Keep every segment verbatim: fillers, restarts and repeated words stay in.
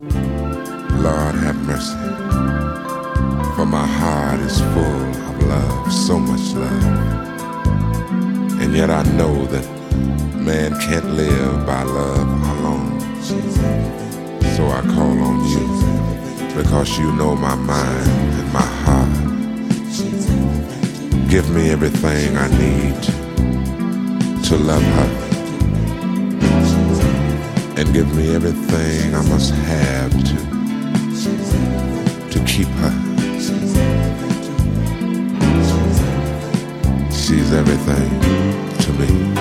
Lord have mercy, for my heart is full of love, so much love. And yet I know that man can't live by love alone. So I call on you, because you know my mind and my heart. Give me everything I need to love her, and give me everything I must have to to keep her. She's everything to me.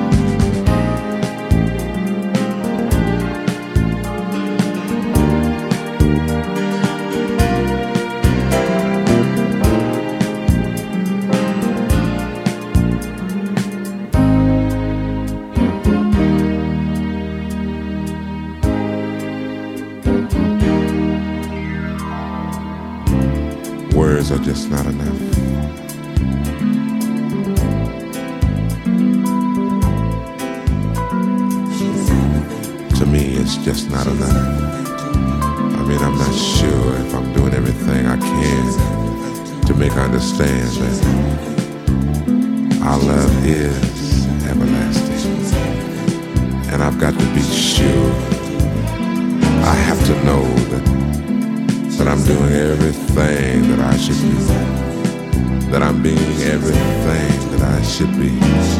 Words are just not enough. To me, it's just not enough. I mean, I'm not sure if I'm doing everything I can to make her understand that our love is everlasting. And I've got to be sure. I have to know that that I'm doing everything that I should do, that I'm being everything that I should be.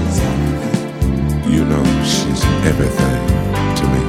You know, she's everything to me.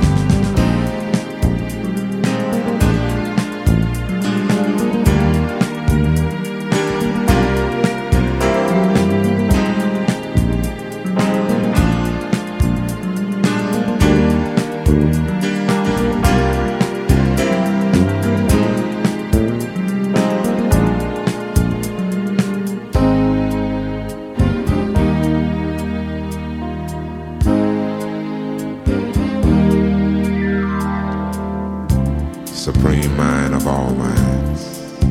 Supreme mind of all minds,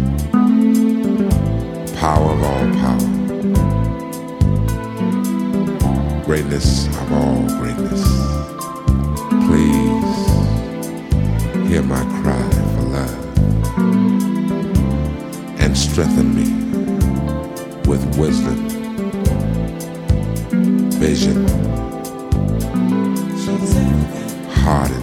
power of all power, greatness of all greatness. Please hear my cry for love and strengthen me with wisdom, vision, heart,